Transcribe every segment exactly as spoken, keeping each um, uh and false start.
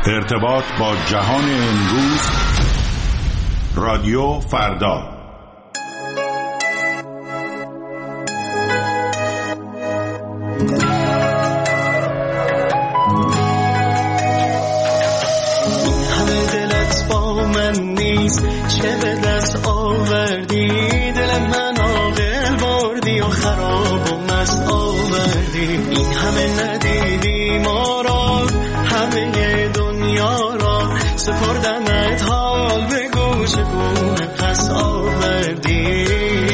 ارتباط با جهان امروز. رادیو فردا. چه به دست آوردی دل من عاقل بردی و خراب و مست آوردی. این همه ندیدی ما را، همه دنیا را سپردمت حال به گوش گونه پس آوردی.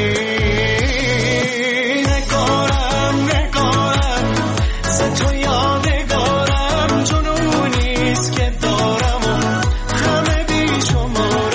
نگارم نگارم ز تو یادگارم، جنونیست که دارم و همه بی شمارم.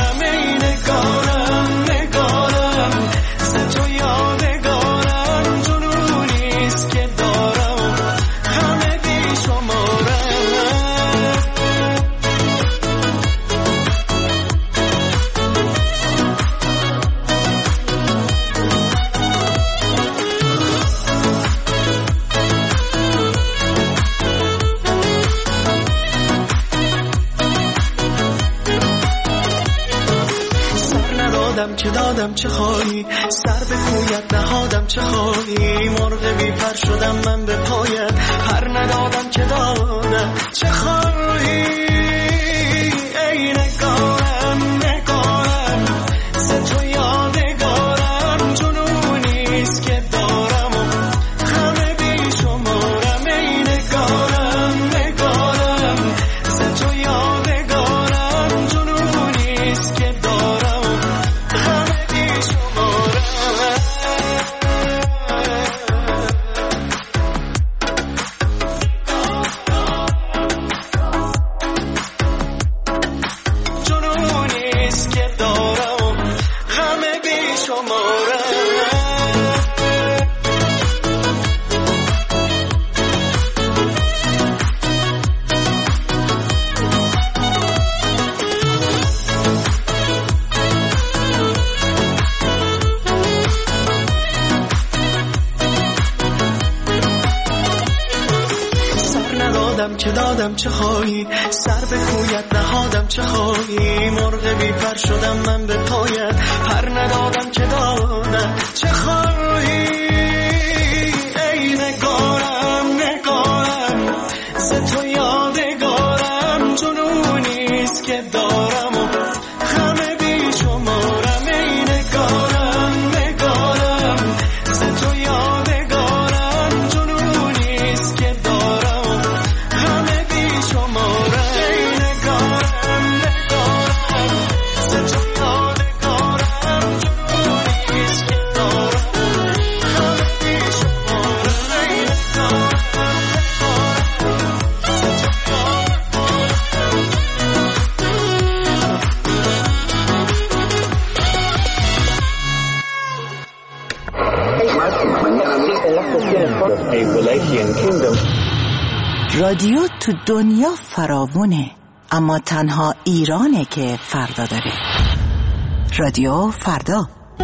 چه دادم چه خواهی، سر به کویت نهادم چه خواهی. مرغ بی پر شدم من به پایت، پر ندادم چه دادم چه خواهی. ای نگارم نگارم ز تو یادگارم، جنونیست که دارم و همه بی شمارم. ای نگارم نگارم ز تو یادگارم، جنونیست که دارم و چه دادم چه خواهی، سر به کویت نهادم چه خواهی. مرغ بی پر شدم من به پایت، پر ندادم چه دادم چه خواهی. ای نگارم نگارم ز تو یادگارم، جنونیست که دارم و همه بی شمارم. ای نگارم نگارم ز تو یادگارم، جنونیست که دارم همه بی شماره. ای نگارم نگارم ز تو یادگارم، جنونیست که دارم همه بی شماره. ای نگارم رادیو تو دنیا فراوونه، اما تنها ایرانه که فردا داره. رادیو فردا.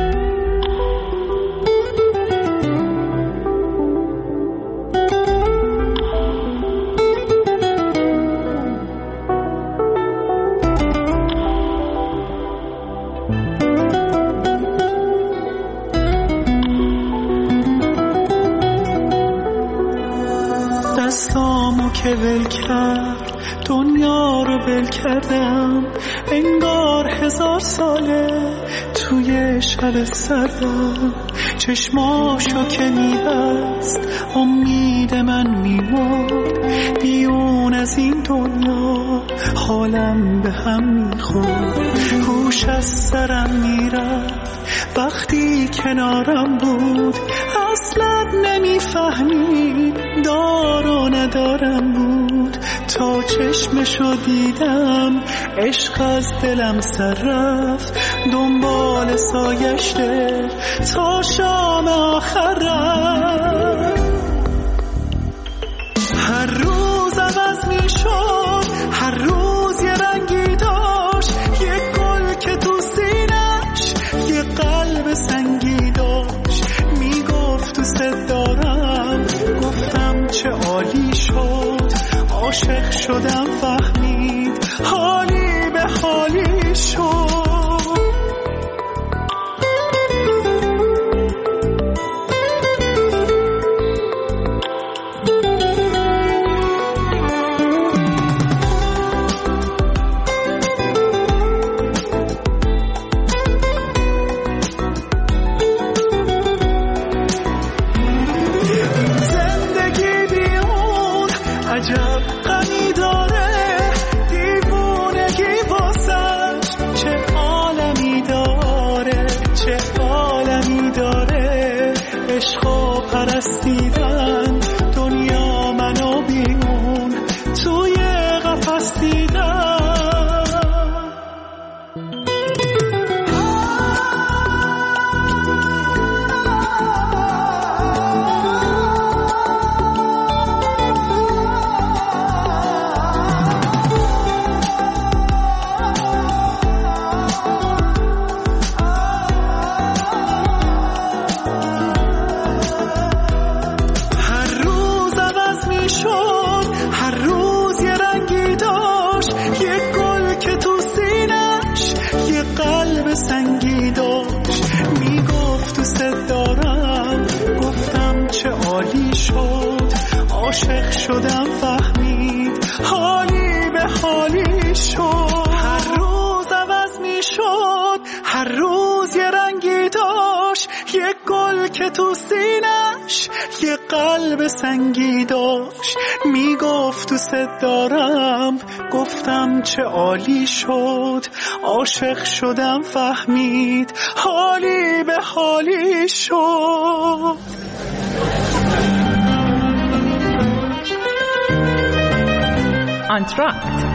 دستامو که ول کرد دنیا رو ول کردم، انگار هزار ساله توی شب سردم. چشماشو که میبست امید من میمرد، بیرون از این دنیا حالم به هم میخورد. هوش از سرم میرفت وقتی کنارم بود، اصلا نمیفهمید دار و ندارم بود. تا چشمشو دیدم عشق از دلم سر رفت، دنبال سایشته تا شام آخر رفت. هر روز عوض می شد، هر روز یه رنگی داشت، یه گل که تو سینش یه قلب سنگی داشت. می گفت دوست دارم، گفتم چه عالی شد. عاشق شدم فهمید حالی به حالی شد. پرستیدن دنیا منو بیرون توی قفس دیدن. سنگی داشت میگفت دوست دارم، گفتم چه عالی شد. عاشق شدم فهمید حالی به حالی شد. هر روز عوض میشد، هر روز یه رنگی داشت، یه گل که تو سینش یه قلب سنگی داشت. میگفت دوست دارم، گفتم چه عالی شد. عاشق شدم فهمید حالی به حالی شد. انتراکت.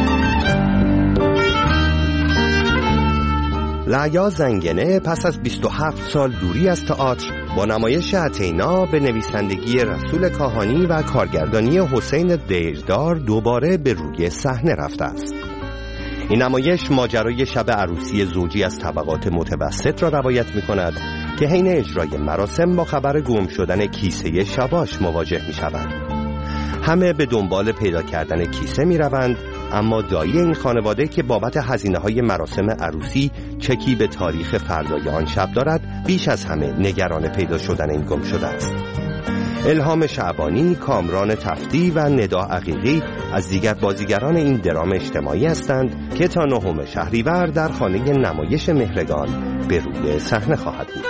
لعیا زنگنه پس از بیست و هفت سال دوری از تئاتر با نمایش اتینا به نویسندگی رسول کاهانی و کارگردانی حسین دیردار دوباره به روی صحنه رفته است. این نمایش ماجرای شب عروسی زوجی از طبقات متوسط را روایت می کند که حین اجرای مراسم با خبر گم شدن کیسه شباش مواجه می شوند. همه به دنبال پیدا کردن کیسه می روند، اما دایی این خانواده که بابت هزینه‌های مراسم عروسی چکی به تاریخ فردای آن شب دارد، بیش از همه نگران پیدا شدن این گم شده است. الهام شعبانی، کامران تفتی و ندا عقیقی از دیگر بازیگران این درام اجتماعی هستند که تا نهم شهریور در خانه نمایش مهرگان به روی صحنه خواهد بود.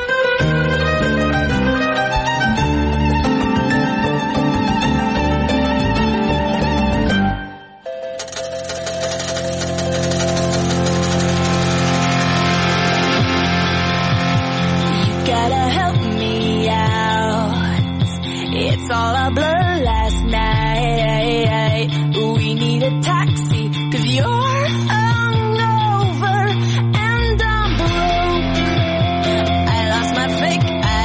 It's all a blur last night. We need a taxi, cause you're hungover and I'm broke. I lost my fake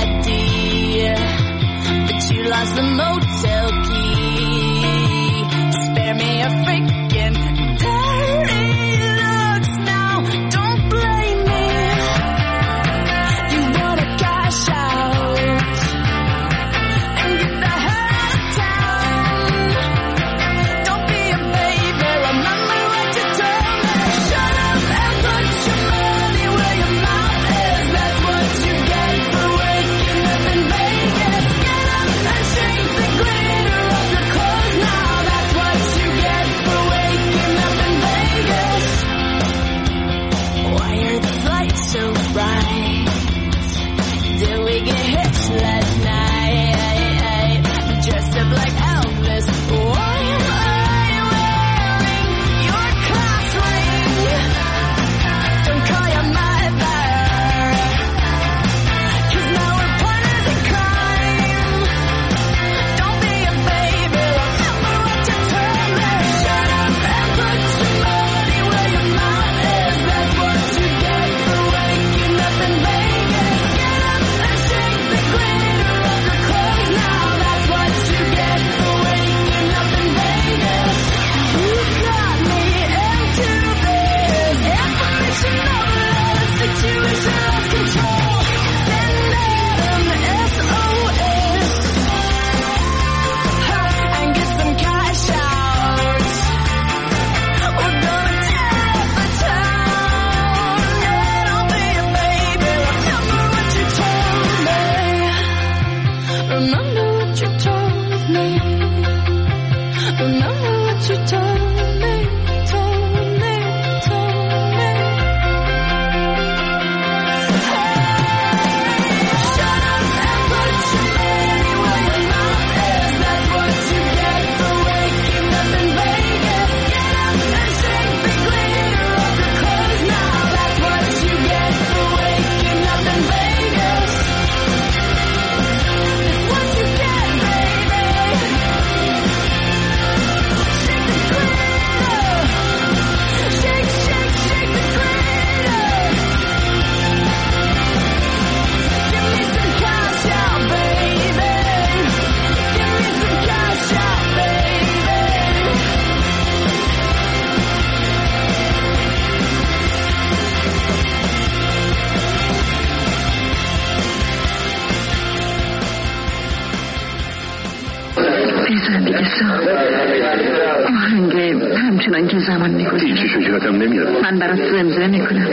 آهنگ همچنان که زمان میگذره هیچی شکراتم نمیاد. من برات زمزمه میکنم.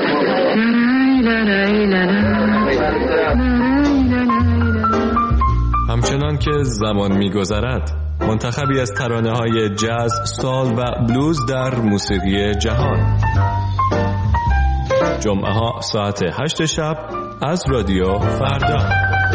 همچنان که زمان میگذرد، منتخبی از ترانه‌های جاز، سال و بلوز در موسیقی جهان. جمعه ها ساعت هشت شب از رادیو فردا.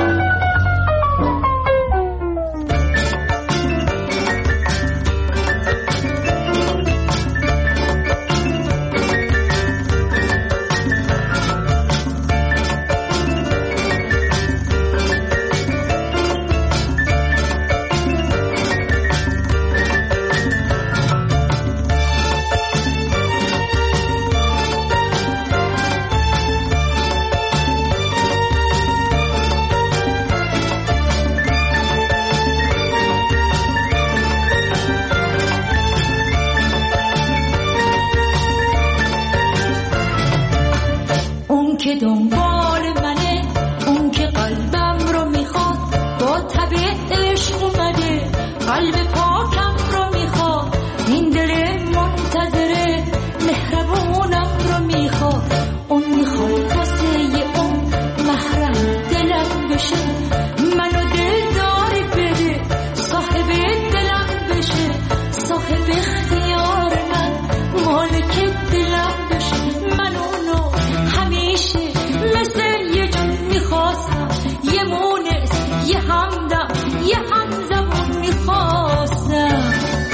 که دنبال منه، اون که قلبم رو میخواد، با طبع عشق اومده، قلب پاکم رو میخواد، این دل منتظره، مهربونم رو میخواد، اون میخواد واسه اون محرم دلم بشه، منو دلداری بده، صاحب دلم بشه، صاحب اختیار من، مالک دلم بشه، من اونو همیشه مثل یه جون میخواستم، یه مونس، یه همدم، یه همزمون میخواستم.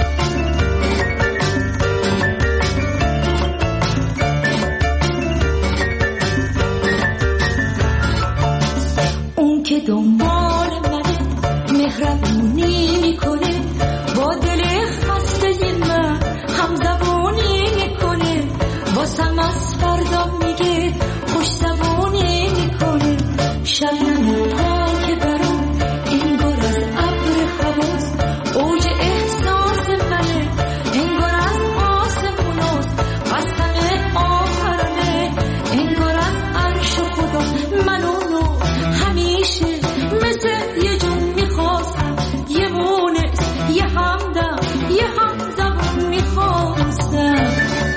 اون که دنبال منه، مهربونی میکنه، با دل خسته من همزبونی میکنه، واسم از فردا میگه، خوش زبونی میکنه، شبنم پاک برام انگار از ابر حواس، اوج احساس منه، انگار از آسموناست، قسم آخرانه، انگار از عرش خدا، من اونو همیشه مثل یه جون میخواستم، یه مونس، یه همدم، یه همزبون میخواستم.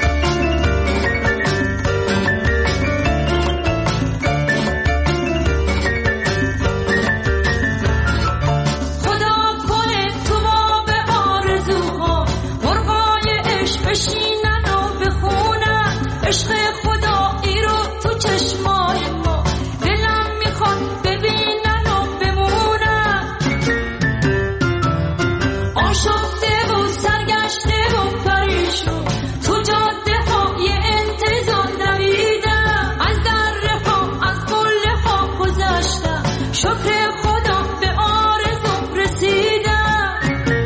عشق خدایی رو تو چشمای ما، دلم میخواد ببینن و بمونن، آشفته و سرگشته و پریشون، تو جاده های انتظار دویدم، از دره ها از قله ها گذشتم، شکر خدا به آرزوم رسیدم.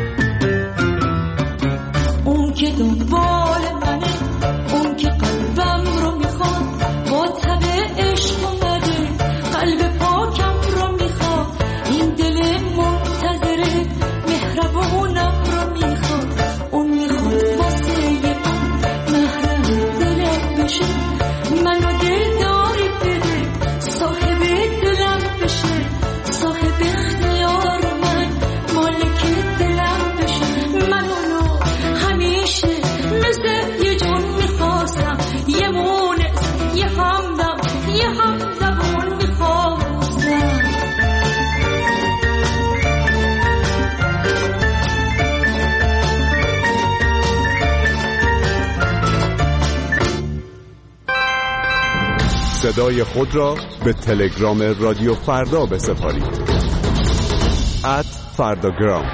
اون که دنبال منه، اون که قلبم رو میخواد، با طبع عشق اومده، قلب پاکم رو میخواد، این دل منتظره، مهربونم رو میخواد، اون میخواد واسه من محرم دلم بشه، منو دلداری بده، صاحب دلم بشه، صاحب اختیار من، مالک دلم بشه، من اونو همیشه صدای خود را به تلگرام رادیو فردا بسپارید. ات فرداگرام.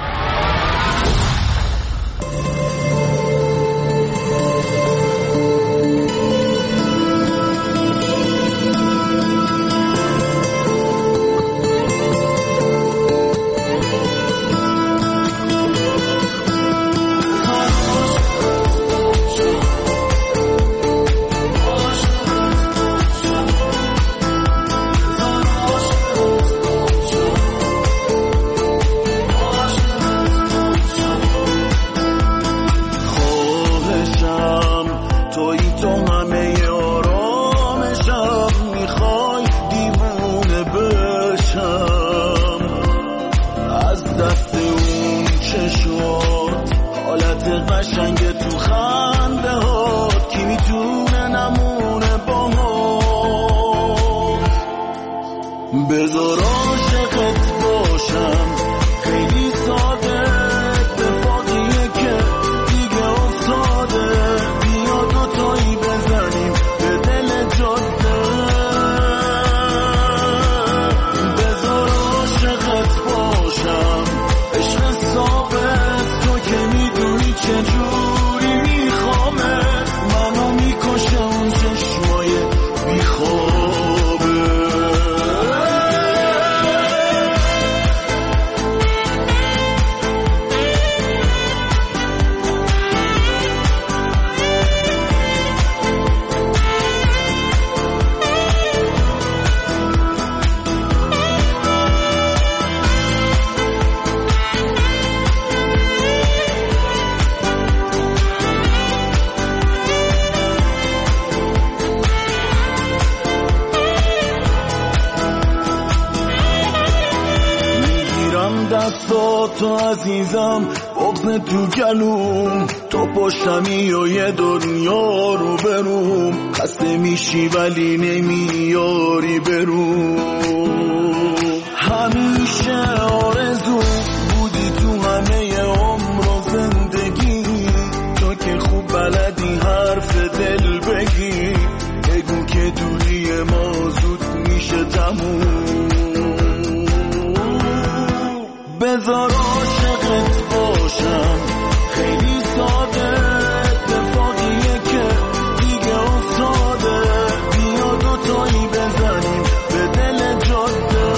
تو عزیزم بغم تو گلوم، تو پشتمی و یه دنیا رو بروم، خسته میشی ولی نمیاری بروم. همیشه آرزو بودی تو همه عمر و زندگی، تو که خوب بلدی حرف دل بگی، بگو که دوری ما زود میشه تموم. بذار عاشقت باشم، خیلی ساده، اتفاقیه که دیگه افتاده، بیا دوتایی بزنیم به دل جاده.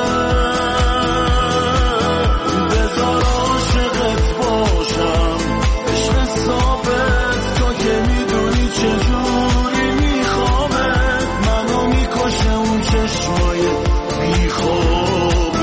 بذار عاشقت باشم، عشق ثابت، تو که میدونی چجوری میخوامت، منو میکشه اون چشمای بیخوابه.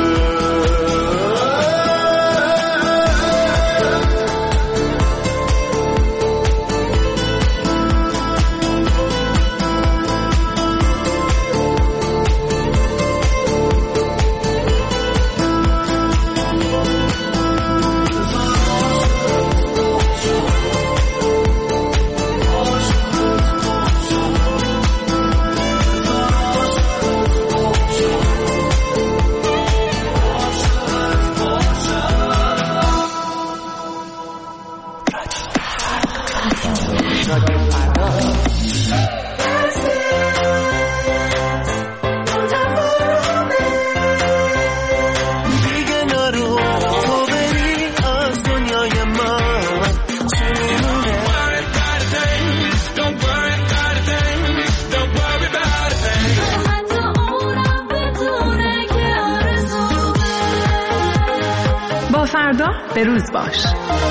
فردا به روز باش.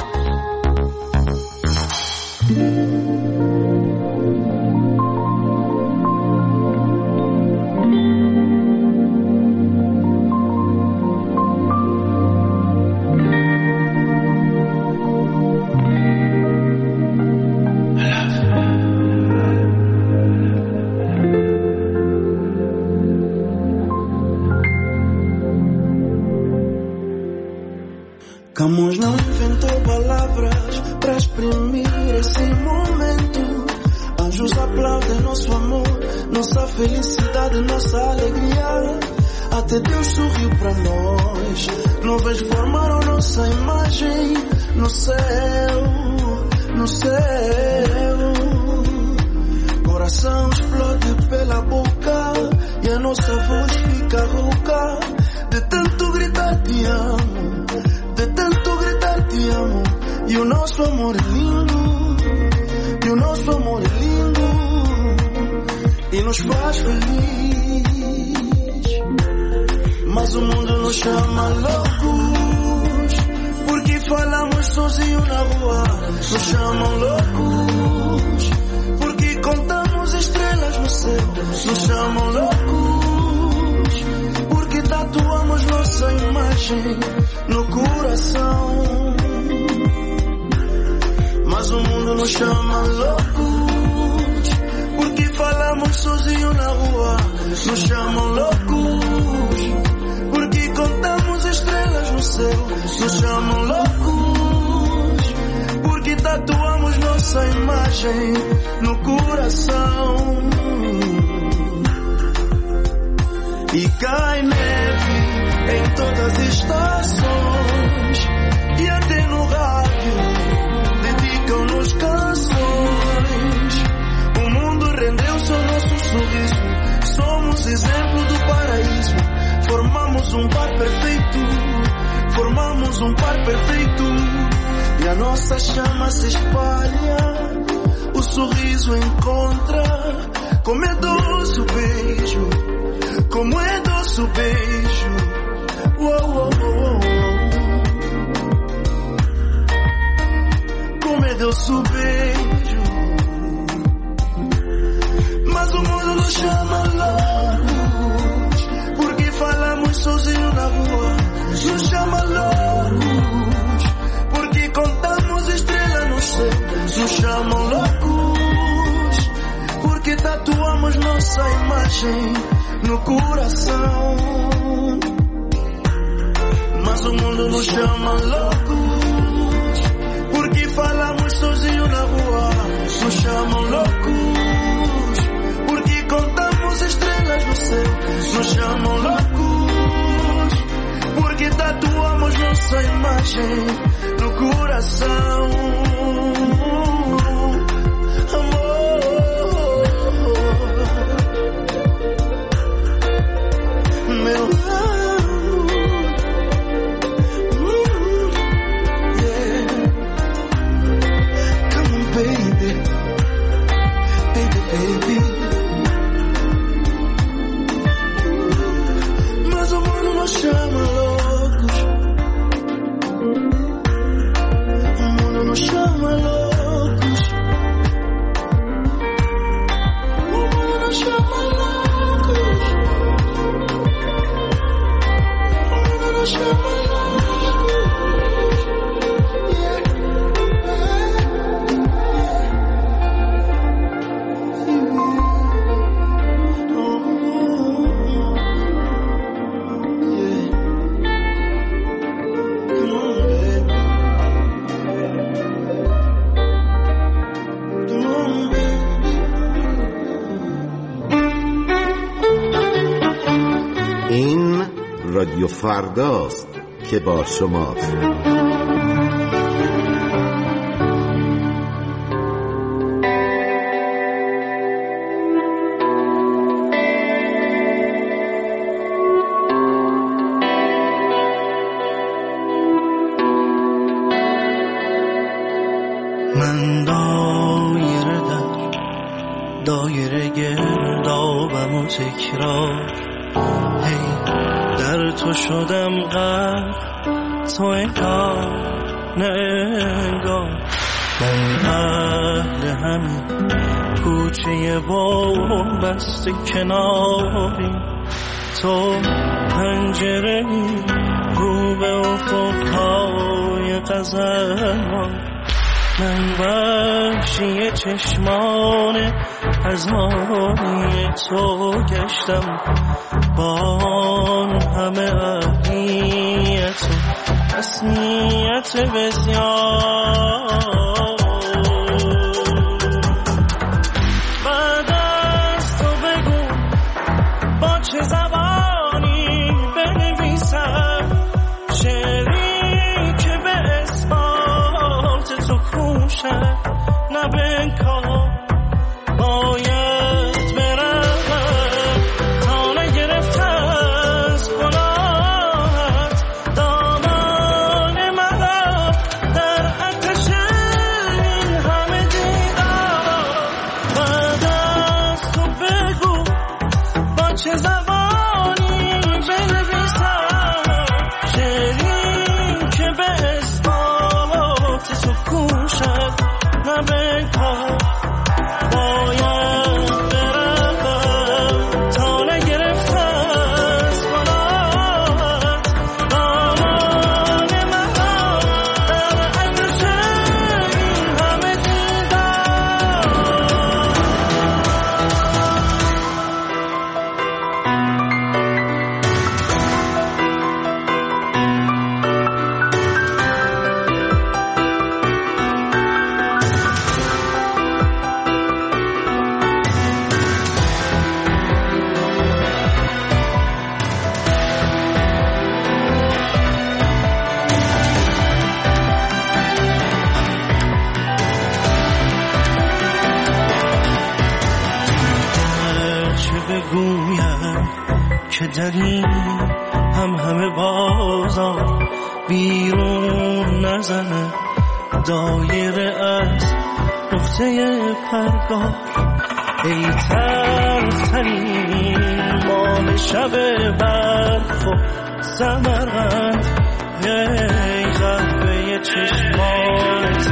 Camões não inventou palavras para exprimir esse momento. Anjos aplaudem nosso amor, nossa felicidade, nossa alegria. Até Deus sorriu para nós. Nuvens formaram nossa imagem no céu, no céu. Coração explode pela boca. nosso amor é lindo, e o nosso amor é lindo, e nos faz feliz. Mas o mundo nos chama loucos, porque falamos sozinho na rua. Nos chamam loucos, porque contamos estrelas no céu. Nos chamam loucos, porque tatuamos nossa imagem no coração. Mas o mundo nos chama loucos, porque falamos sozinho na rua. Nos chamam loucos, porque contamos estrelas no céu. Nos chamam loucos, porque tatuamos nossa imagem no coração. E cai neve em todas as estações, e até no rádio dedicam-nos canções. O mundo rendeu-se ao nosso sorriso, somos exemplo do paraíso. Formamos um par perfeito, formamos um par perfeito, e a nossa chama se espalha, o sorriso encontra. Como é doce o beijo, como é doce o beijo. Uou, uou, uou. Como é doce o beijo. Mas o mundo nos chama loucos, porque falamos sozinho na rua. Nos chama loucos, porque contamos estrelas no céu. Nos chamam loucos, porque tatuamos nossa imagem no coração. Mas o mundo nos chama loucos, porque falamos sozinho na rua. Nos chamam loucos, porque contamos estrelas no céu. Nos chamam loucos, porque tatuamos nossa imagem no coração. Meu amor, yeah. Come on, baby, baby, baby. Mas o mundo nos chama loucos, o mundo nos chama loucos, o mundo nos chama loucos. این رادیو فرداست که با شماست. من دایره در دایره گردابم و تکرار، هی در تو شدم غرق، تو انگار نه انگار. من اهل همین کوچه بام بسته کناری، تو پنجره رو به افقهای قزل‌آباد. من وحشی چشمان هزاری تو گشتم، با آن همه اهمیت و رسمیت بسیار. بعد از تو بگو با چه زبانی بنویسم شعری که به اثبات تو کوشد، نه به انکار. باید برم تا نگرفته از گناهت دامان مرا در آتش نه به کار باید بروم تا نگرفته است کنم دامان من در عطش این همه دیدم. بگویم که در این هم همه بازار بیرون نزنه دایره از نقطه پرگار. ای تلخترین مال شب برف و سمرقند، ای قهوه چشمانت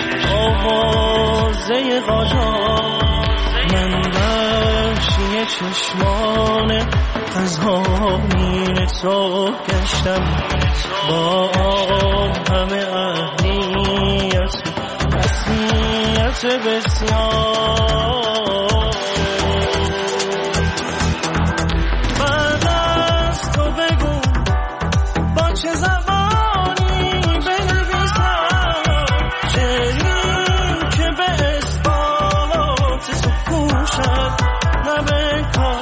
آوازه قاجار. من وحشی چشمان قزانین تو گشتم با همه اهلیت رسمیت بسیار. بعد از تو بگو با چه زبانی بنویسم شعری که به اثبات تو کوشد نه به کار